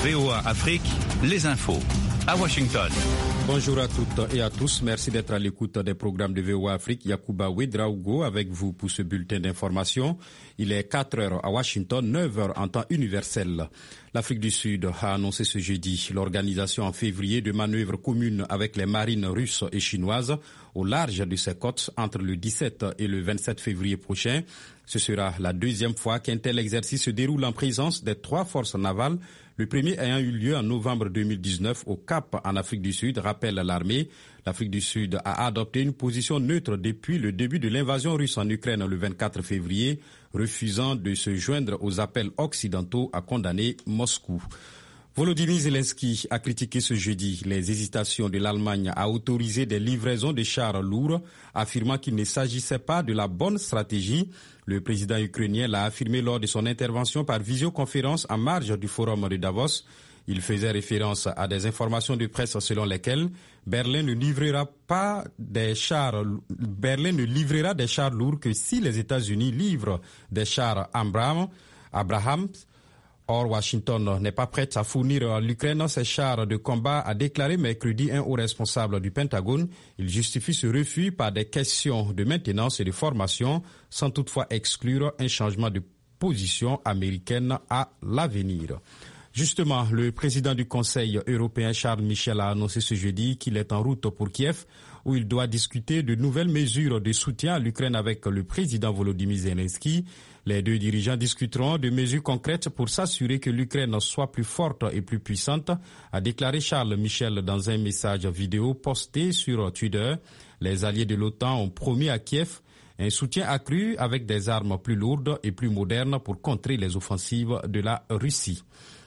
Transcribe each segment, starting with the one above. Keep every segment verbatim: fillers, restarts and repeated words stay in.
V O A Afrique, les infos. À Washington. Bonjour à toutes et à tous. Merci d'être à l'écoute des programmes de V O A Afrique. Yacouba Ouedraogo avec vous pour ce bulletin d'information. Il est quatre heures à Washington, neuf heures en temps universel. L'Afrique du Sud a annoncé ce jeudi l'organisation en février de manœuvres communes avec les marines russes et chinoises au large de ses côtes entre le dix-sept et le vingt-sept février prochain. Ce sera la deuxième fois qu'un tel exercice se déroule en présence des trois forces navales, le premier ayant eu lieu en novembre deux mille dix-neuf au Cap en Afrique du Sud, rappelle l'armée. L'Afrique du Sud a adopté une position neutre depuis le début de l'invasion russe en Ukraine le vingt-quatre février, refusant de se joindre aux appels occidentaux à condamner Moscou. Volodymyr Zelensky a critiqué ce jeudi les hésitations de l'Allemagne à autoriser des livraisons de chars lourds, affirmant qu'il ne s'agissait pas de la bonne stratégie. Le président ukrainien l'a affirmé lors de son intervention par visioconférence en marge du forum de Davos. Il faisait référence à des informations de presse selon lesquelles Berlin ne livrera pas des chars, Berlin ne livrera des chars lourds que si les États-Unis livrent des chars Abrams. Abraham. Or, Washington n'est pas prête à fournir à l'Ukraine ses chars de combat, a déclaré mercredi un haut responsable du Pentagone. Il justifie ce refus par des questions de maintenance et de formation, sans toutefois exclure un changement de position américaine à l'avenir. Justement, le président du Conseil européen Charles Michel a annoncé ce jeudi qu'il est en route pour Kiev, où il doit discuter de nouvelles mesures de soutien à l'Ukraine avec le président Volodymyr Zelensky. Les deux dirigeants discuteront de mesures concrètes pour s'assurer que l'Ukraine soit plus forte et plus puissante, a déclaré Charles Michel dans un message vidéo posté sur Twitter. Les alliés de l'OTAN ont promis à Kiev un soutien accru avec des armes plus lourdes et plus modernes pour contrer les offensives de la Russie.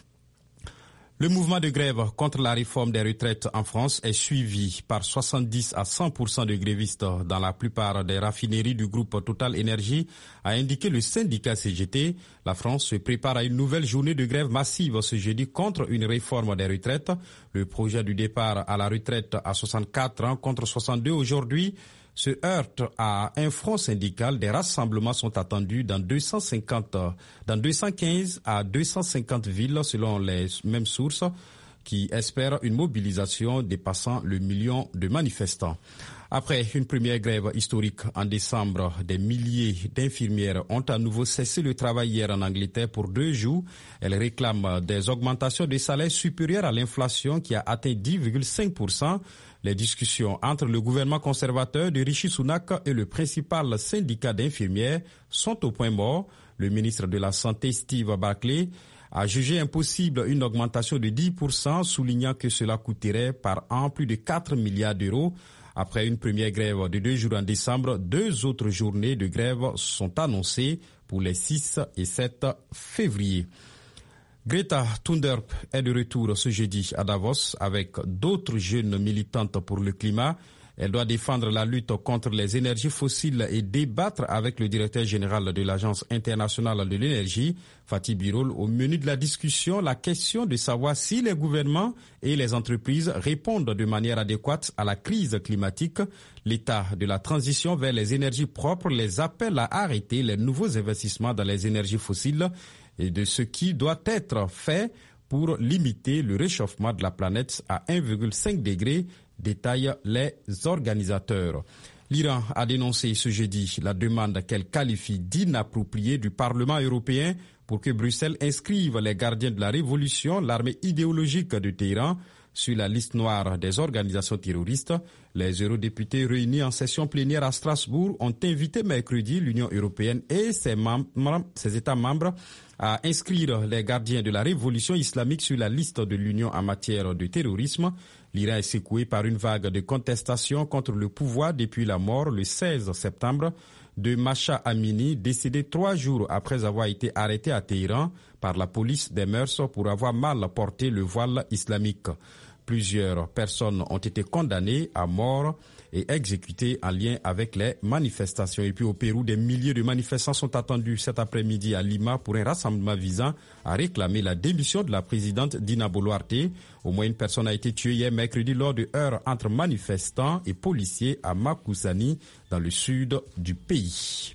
Le mouvement de grève contre la réforme des retraites en France est suivi par soixante-dix à cent pour cent de grévistes dans la plupart des raffineries du groupe Total Énergie, a indiqué le syndicat C G T. La France se prépare à une nouvelle journée de grève massive ce jeudi contre une réforme des retraites. Le projet du départ à la retraite à soixante-quatre ans contre soixante-deux aujourd'hui se heurte à un front syndical. Des rassemblements sont attendus dans deux cent cinquante, dans deux cent quinze à deux cent cinquante villes selon les mêmes sources qui espèrent une mobilisation dépassant le million de manifestants. Après une première grève historique en décembre, des milliers d'infirmières ont à nouveau cessé le travail hier en Angleterre pour deux jours. Elles réclament des augmentations de salaires supérieures à l'inflation qui a atteint dix virgule cinq pour cent. Les discussions entre le gouvernement conservateur de Rishi Sunak et le principal syndicat d'infirmières sont au point mort. Le ministre de la Santé, Steve Barclay, a jugé impossible une augmentation de dix pour cent, soulignant que cela coûterait par an plus de quatre milliards d'euros. Après une première grève de deux jours en décembre, deux autres journées de grève sont annoncées pour les six et sept février. Greta Thunberg est de retour ce jeudi à Davos avec d'autres jeunes militantes pour le climat. Elle doit défendre la lutte contre les énergies fossiles et débattre avec le directeur général de l'Agence internationale de l'énergie, Fatih Birol. Au menu de la discussion, la question de savoir si les gouvernements et les entreprises répondent de manière adéquate à la crise climatique. L'état de la transition vers les énergies propres les appelle à arrêter les nouveaux investissements dans les énergies fossiles et de ce qui doit être fait pour limiter le réchauffement de la planète à un virgule cinq degré, détaillent les organisateurs. L'Iran a dénoncé ce jeudi la demande qu'elle qualifie d'inappropriée du Parlement européen pour que Bruxelles inscrive les gardiens de la révolution, l'armée idéologique de Téhéran, sur la liste noire des organisations terroristes. Les eurodéputés réunis en session plénière à Strasbourg ont invité mercredi l'Union européenne et ses, membres, ses États membres à inscrire les gardiens de la révolution islamique sur la liste de l'Union en matière de terrorisme. L'Iran est secoué par une vague de contestation contre le pouvoir depuis la mort le seize septembre de Mahsa Amini, décédé trois jours après avoir été arrêté à Téhéran par la police des mœurs pour avoir mal porté le voile islamique. Plusieurs personnes ont été condamnées à mort et exécutées en lien avec les manifestations. Et puis au Pérou, des milliers de manifestants sont attendus cet après-midi à Lima pour un rassemblement visant à réclamer la démission de la présidente Dina Boluarte. Au moins une personne a été tuée hier mercredi lors de heurts entre manifestants et policiers à Makusani, dans le sud du pays.